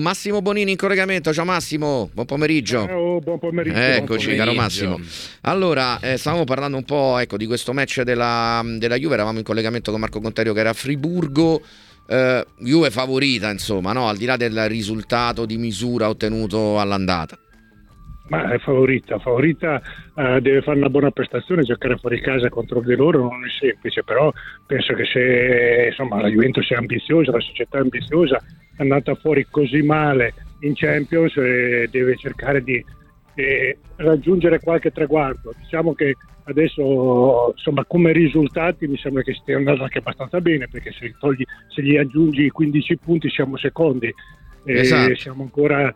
Massimo Bonini in collegamento. Ciao Massimo, buon pomeriggio. Ciao, buon pomeriggio. Eccoci, caro Massimo. Allora, stavamo parlando un po', ecco, di questo match della Juve. Eravamo in collegamento con Marco Conterio che era a Friburgo. Juve favorita, insomma, no? Al di là del risultato di misura ottenuto all'andata. Ma è favorita, deve fare una buona prestazione, giocare fuori casa contro di loro non è semplice, però penso che se insomma la Juventus è ambiziosa, la società è ambiziosa, è andata fuori così male in Champions, deve cercare di raggiungere qualche traguardo. Diciamo che adesso insomma come risultati mi sembra che stia andando anche abbastanza bene, perché se gli aggiungi 15 punti siamo secondi, esatto. Siamo ancora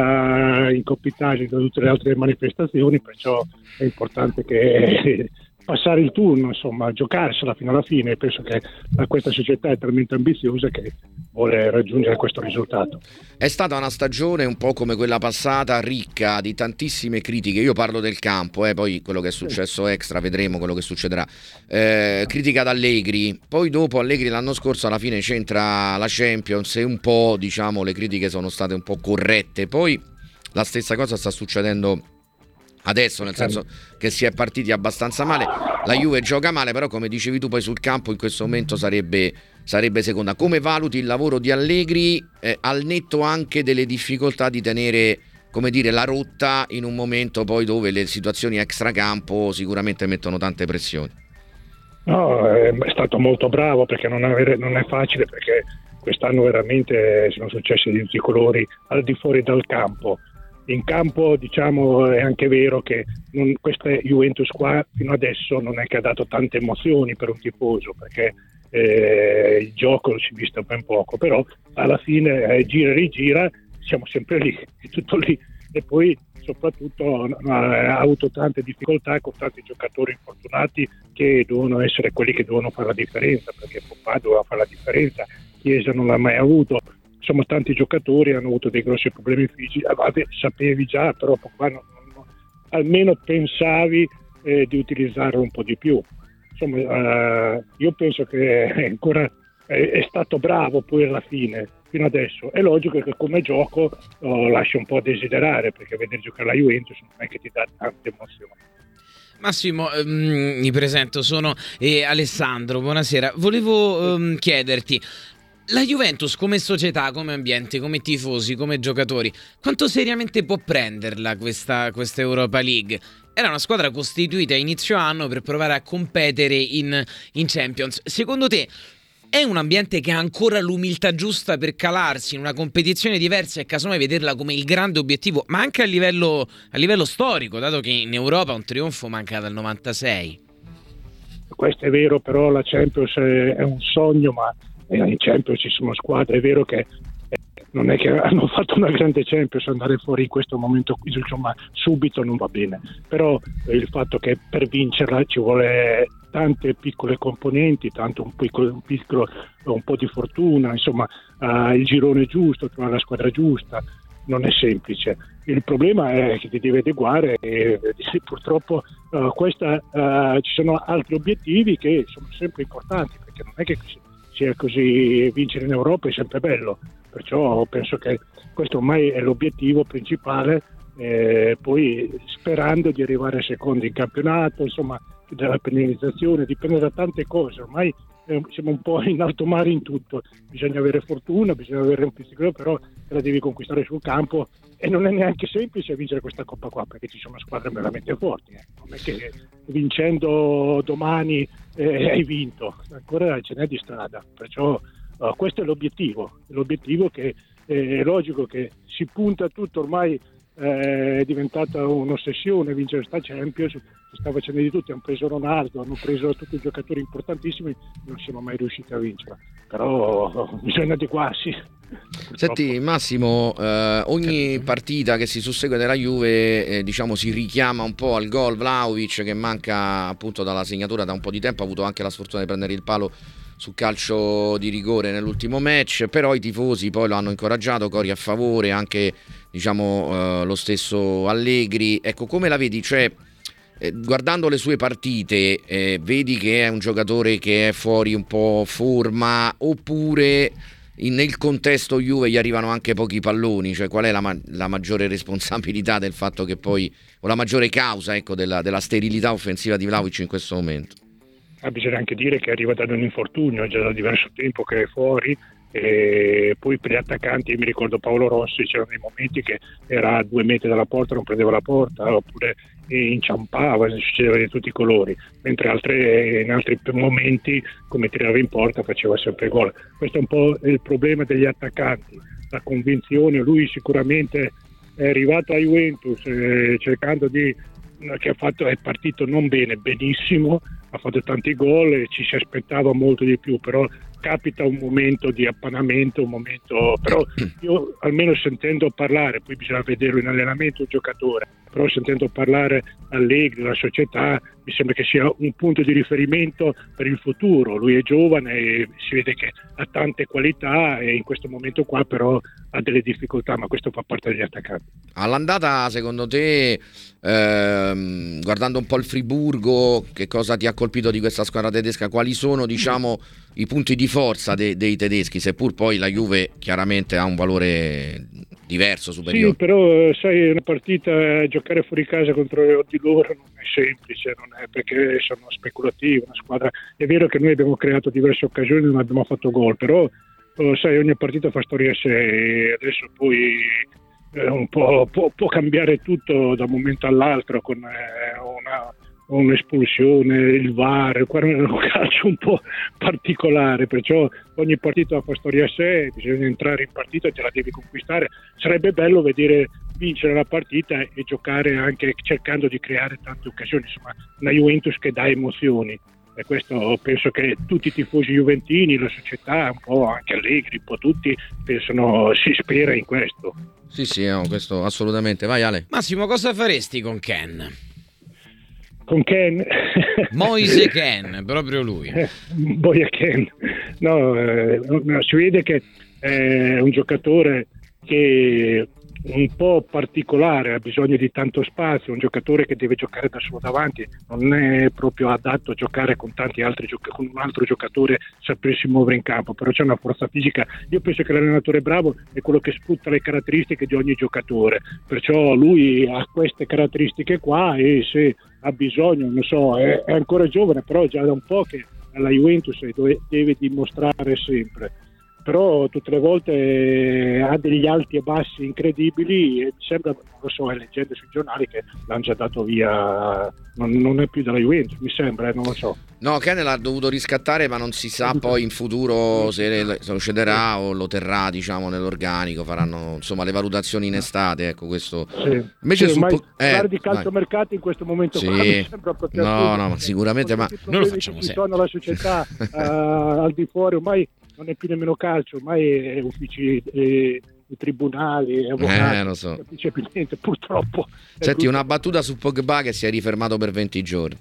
in coppitaggi da tutte le altre manifestazioni, perciò è importante che passare il turno, insomma, giocarsela fino alla fine. Penso che questa società è talmente ambiziosa che vuole raggiungere questo risultato. È stata una stagione un po' come quella passata, ricca di tantissime critiche. Io parlo del campo, poi quello che è successo extra vedremo quello che succederà. Critica ad Allegri, poi dopo Allegri l'anno scorso alla fine c'entra la Champions e un po', diciamo, le critiche sono state un po' corrette. Poi la stessa cosa sta succedendo adesso, nel senso che si è partiti abbastanza male, la Juve gioca male, però come dicevi tu poi sul campo in questo momento sarebbe seconda. Come valuti il lavoro di Allegri al netto anche delle difficoltà di tenere, come dire, la rotta in un momento poi dove le situazioni extracampo sicuramente mettono tante pressioni? No, è stato molto bravo, perché non è facile, perché quest'anno veramente sono successi di tutti i colori al di fuori dal campo. In campo, diciamo, è anche vero che questa Juventus qua fino adesso non è che ha dato tante emozioni per un tifoso, perché il gioco si è visto ben poco, però alla fine gira e rigira, siamo sempre lì, è tutto lì. E poi soprattutto ha avuto tante difficoltà con tanti giocatori infortunati che devono essere quelli che devono fare la differenza, perché Pogba doveva fare la differenza, Chiesa non l'ha mai avuto. Insomma, tanti giocatori hanno avuto dei grossi problemi fisici. Sapevi già, però almeno pensavi di utilizzarlo un po' di più. Insomma, io penso che ancora è stato bravo poi alla fine, fino adesso. È logico che come gioco lascia un po' a desiderare, perché vedere giocare la Juventus non è che ti dà tante emozioni. Massimo, mi presento, sono Alessandro, buonasera. Volevo chiederti, la Juventus come società, come ambiente, come tifosi, come giocatori, quanto seriamente può prenderla questa Europa League? Era una squadra costituita a inizio anno per provare a competere in Champions. Secondo te è un ambiente che ha ancora l'umiltà giusta per calarsi in una competizione diversa e casomai vederla come il grande obiettivo, ma anche a livello storico, dato che in Europa un trionfo manca dal 96? Questo è vero, però la Champions è un sogno, ma in Champions ci sono squadre. È vero che non è che hanno fatto una grande Champions, andare fuori in questo momento qui, insomma, subito non va bene, però il fatto che per vincerla ci vuole tante piccole componenti, tanto un po' di fortuna, insomma, il girone giusto, trovare la squadra giusta non è semplice. Il problema è che ti devi adeguare e purtroppo ci sono altri obiettivi che sono sempre importanti, perché non è che sia così, vincere in Europa è sempre bello, perciò penso che questo ormai è l'obiettivo principale, poi sperando di arrivare secondi in campionato, insomma, dalla penalizzazione, dipende da tante cose. Ormai siamo un po' in alto mare in tutto, bisogna avere fortuna, bisogna avere un pizzico, però te la devi conquistare sul campo, e non è neanche semplice vincere questa Coppa qua, perché ci sono squadre veramente forti, non è che vincendo domani hai vinto, ancora ce n'è di strada, perciò questo è l'obiettivo che è logico che si punta a tutto. Ormai è diventata un'ossessione vincere sta Champions, si sta facendo di tutti, hanno preso Ronaldo, hanno preso tutti i giocatori importantissimi, non siamo mai riusciti a vincere, però bisogna adeguarsi. Senti Massimo, ogni partita che si sussegue della Juve diciamo si richiama un po' al gol Vlahovic, che manca appunto dalla segnatura da un po' di tempo, ha avuto anche la sfortuna di prendere il palo su calcio di rigore nell'ultimo match, però i tifosi poi lo hanno incoraggiato, cori a favore, anche diciamo lo stesso Allegri. Ecco, come la vedi? Cioè, guardando le sue partite, vedi che è un giocatore che è fuori un po' forma, oppure nel contesto Juve gli arrivano anche pochi palloni, cioè qual è la maggiore responsabilità del fatto che poi, o la maggiore causa, ecco, della sterilità offensiva di Vlahovic in questo momento? Bisogna anche dire che arriva da un infortunio, già da diverso tempo che è fuori, e poi per gli attaccanti mi ricordo Paolo Rossi, c'erano dei momenti che era a 2 metri dalla porta, non prendeva la porta, oppure inciampava, succedeva di tutti i colori, mentre in altri momenti, come tirava in porta, faceva sempre gol. Questo è un po' il problema degli attaccanti, la convinzione. Lui sicuramente è arrivato a Juventus cercando che è partito non bene, benissimo, ha fatto tanti gol e ci si aspettava molto di più, però capita un momento di appannamento, però io almeno sentendo parlare, poi bisogna vederlo in allenamento un giocatore, però sentendo parlare Allegri, la società, mi sembra che sia un punto di riferimento per il futuro. Lui è giovane e si vede che ha tante qualità e in questo momento qua però ha delle difficoltà, ma questo fa parte degli attaccanti. All'andata, secondo te, guardando un po' il Friburgo, che cosa ti ha colpito di questa squadra tedesca? Quali sono, diciamo, i punti di forza dei tedeschi, seppur poi la Juve chiaramente ha un valore diverso, superiore? Sì, però sai, una partita, giocare fuori casa contro di loro non è semplice, non è perché sono speculativi, una squadra. È vero che noi abbiamo creato diverse occasioni, non abbiamo fatto gol, però sai, ogni partita fa storia a sé e adesso poi un po' può cambiare tutto da un momento all'altro con un'espulsione, il VAR, qua è un calcio un po' particolare, perciò ogni partita fa storia a sé, bisogna entrare in partita e te la devi conquistare. Sarebbe bello vedere vincere la partita e giocare anche cercando di creare tante occasioni, insomma una Juventus che dà emozioni, e questo penso che tutti i tifosi juventini, la società, un po' anche Allegri, un po' tutti pensano, si spera in questo. Sì, no, questo assolutamente. Vai Ale. Massimo, cosa faresti con Ken? Con Ken? Moise Ken, proprio lui. Boia Ken. No, si vede che è un giocatore che un po' particolare, ha bisogno di tanto spazio, un giocatore che deve giocare da solo davanti, non è proprio adatto a giocare con tanti altri con un altro giocatore, sapersi muovere in campo, però c'è una forza fisica. Io penso che l'allenatore bravo è quello che sfrutta le caratteristiche di ogni giocatore, perciò lui ha queste caratteristiche qua e se ha bisogno, non so, è ancora giovane, però già da un po' che alla Juventus deve dimostrare sempre. Però tutte le volte ha degli alti e bassi incredibili e mi sembra, non lo so, è leggende sui giornali che l'hanno già dato via, non è più della Juventus, mi sembra, non lo so. No, Ken l'ha dovuto riscattare, ma non si sa poi in futuro se lo cederà o lo terrà, diciamo, nell'organico, faranno insomma le valutazioni in estate, ecco questo. Sì. Invece sì, parlare di calciomercato in questo momento qua mi sembra proprio no, ma sicuramente, ma noi lo facciamo sempre. Sono la società al di fuori, ormai non è più nemmeno calcio, ormai è uffici, tribunali, avvocati, lo so. Non capisce più niente, purtroppo. Senti, una battuta su Pogba che si è rifermato per 20 giorni.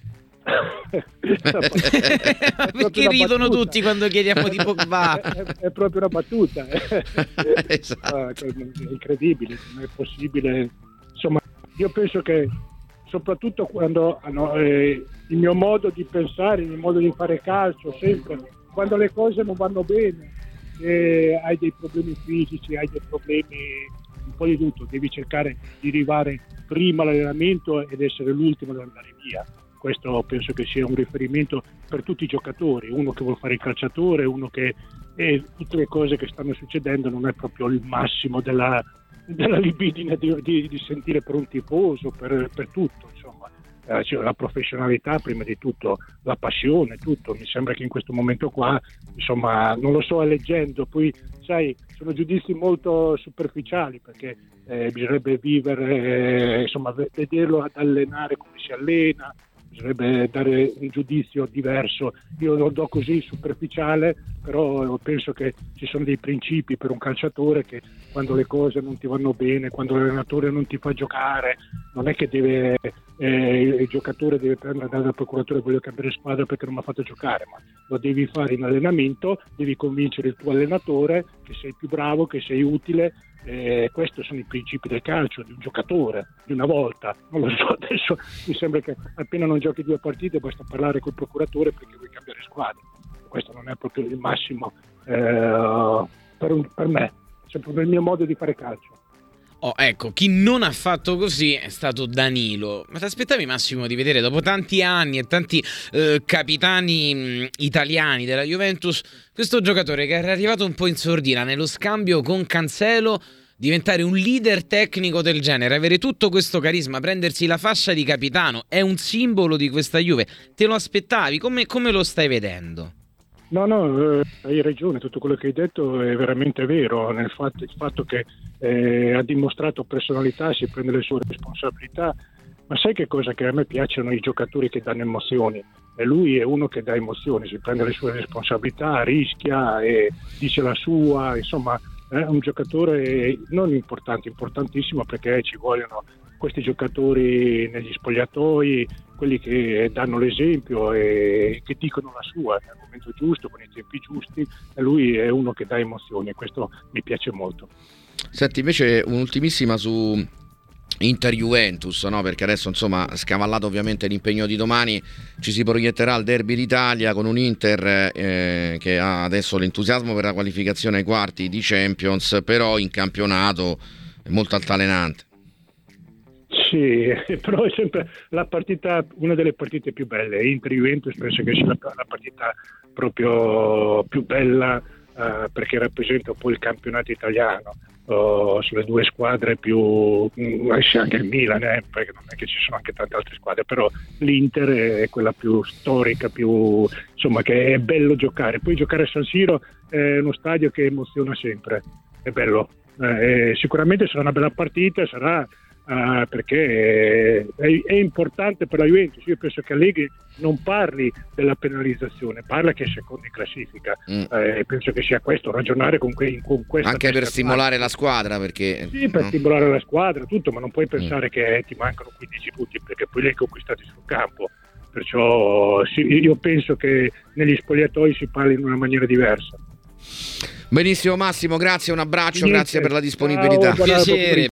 Perché ridono tutti quando chiediamo di Pogba? È proprio una battuta. Esatto. È incredibile, non è possibile. Insomma, io penso che soprattutto quando il mio modo di pensare, il mio modo di fare calcio, sempre quando le cose non vanno bene, hai dei problemi fisici, hai dei problemi un po' di tutto, devi cercare di arrivare prima all'allenamento ed essere l'ultimo ad andare via. Questo penso che sia un riferimento per tutti i giocatori, uno che vuole fare il calciatore, uno che tutte le cose che stanno succedendo non è proprio il massimo della libidine di sentire per un tifoso, per tutto, insomma. La professionalità prima di tutto, la passione, tutto. Mi sembra che in questo momento qua, insomma, non lo so, leggendo, poi sai, sono giudizi molto superficiali perché bisognerebbe vivere, insomma, vederlo ad allenare come si allena, bisognerebbe dare un giudizio diverso. Io lo do così superficiale, però penso che ci sono dei principi per un calciatore che quando le cose non ti vanno bene, quando l'allenatore non ti fa giocare, non è che il giocatore deve andare dal procuratore e voglio cambiare squadra perché non mi ha fatto giocare, ma lo devi fare in allenamento, devi convincere il tuo allenatore che sei più bravo, che sei utile. Questi sono i principi del calcio, di un giocatore, di una volta. Non lo so, adesso mi sembra che appena non giochi 2 partite basta parlare col procuratore perché vuoi cambiare squadra. Questo non è proprio il massimo per me, sempre nel mio modo di fare calcio. Oh, ecco, chi non ha fatto così è stato Danilo. Ma ti aspettavi, Massimo, di vedere dopo tanti anni e tanti capitani italiani della Juventus questo giocatore che era arrivato un po' in sordina nello scambio con Cancelo, diventare un leader tecnico del genere, avere tutto questo carisma, prendersi la fascia di capitano, è un simbolo di questa Juve. Te lo aspettavi? Come lo stai vedendo? No, hai ragione, tutto quello che hai detto è veramente vero, il fatto che ha dimostrato personalità, si prende le sue responsabilità, ma sai che cosa? Che a me piacciono i giocatori che danno emozioni, e lui è uno che dà emozioni, si prende le sue responsabilità, rischia e dice la sua, insomma è un giocatore non importantissimo, perché ci vogliono questi giocatori negli spogliatoi, quelli che danno l'esempio e che dicono la sua nel momento giusto, con i tempi giusti, e lui è uno che dà emozioni, e questo mi piace molto. Senti, invece un'ultimissima su Inter-Juventus, no? Perché adesso, insomma, scavallato ovviamente l'impegno di domani, ci si proietterà al derby d'Italia con un Inter che ha adesso l'entusiasmo per la qualificazione ai quarti di Champions, però in campionato è molto altalenante. Sì, però è sempre la partita, una delle partite più belle. Inter-Juventus penso che sia la partita proprio più bella, perché rappresenta un po' il campionato italiano. Sulle due squadre più, anche il Milan, perché non è che ci sono anche tante altre squadre, però l'Inter è quella più storica, più, insomma, che è bello giocare. Poi giocare a San Siro è uno stadio che emoziona sempre, è bello. Sicuramente sarà una bella partita, sarà perché è importante per la Juventus. Io penso che Allegri non parli della penalizzazione, parla che è secondo in classifica. Penso che sia questo, ragionare con questa anche per stimolare la squadra, perché sì, per stimolare la squadra, tutto, ma non puoi pensare che ti mancano 15 punti, perché poi li hai conquistati sul campo. Perciò sì, io penso che negli spogliatoi si parli in una maniera diversa. Benissimo Massimo, grazie, un abbraccio, grazie per la disponibilità. Piacere.